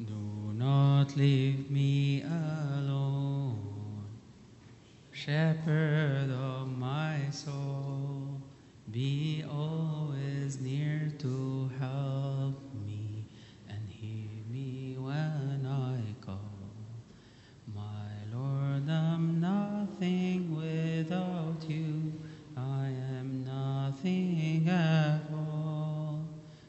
Do not leave me alone, Shepherd of my soul. Be always near to help me and hear me when I call. My Lord, I'm nothing without you. I am nothing at all.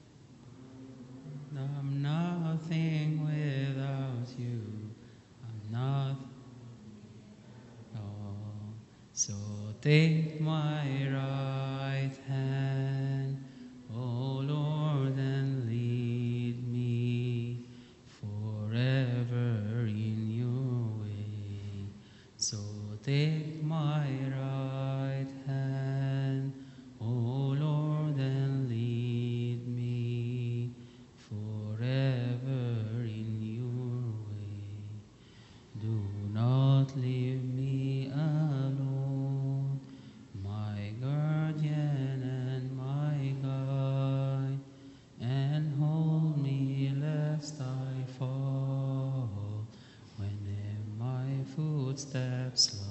I'm nothing without you. I'm nothing at all. So take my right hand, O Lord, and lead me forever in your way. So take my right hand, O Lord, and lead me forever in your way. Do not leave me alone, my guardian and my guide, and hold me lest I fall when my footsteps slide.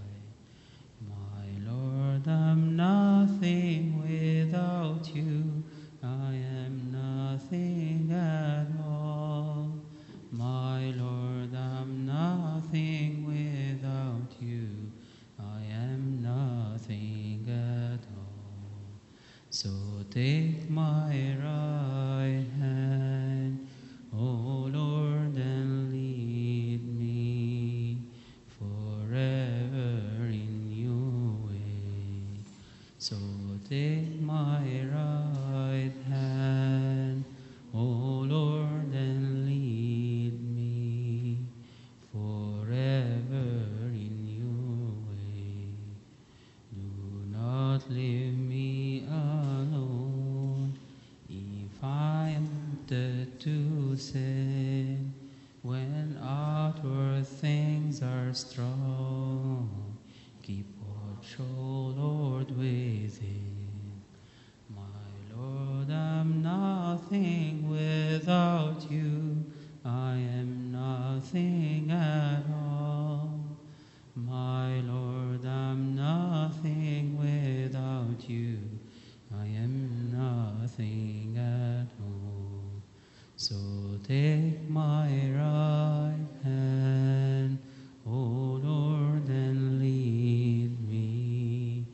My Lord, I'm nothing without you. I am nothing at all. My Lord, I'm nothing without you. I am nothing at all. So take my right hand, O Lord, and lead me forever in your way. So take my right hand, O Lord, and lead me forever in your way. Do not leave me alone if I am tempted to sin when outward things are strong. Keep watch, O Lord, within. My Lord, I'm nothing without you. I am nothing at all. My Lord, I'm nothing without you. I am nothing at all. So take my right hand, O Lord, and lead me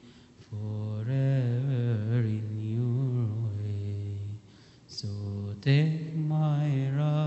forever in your way. So take my right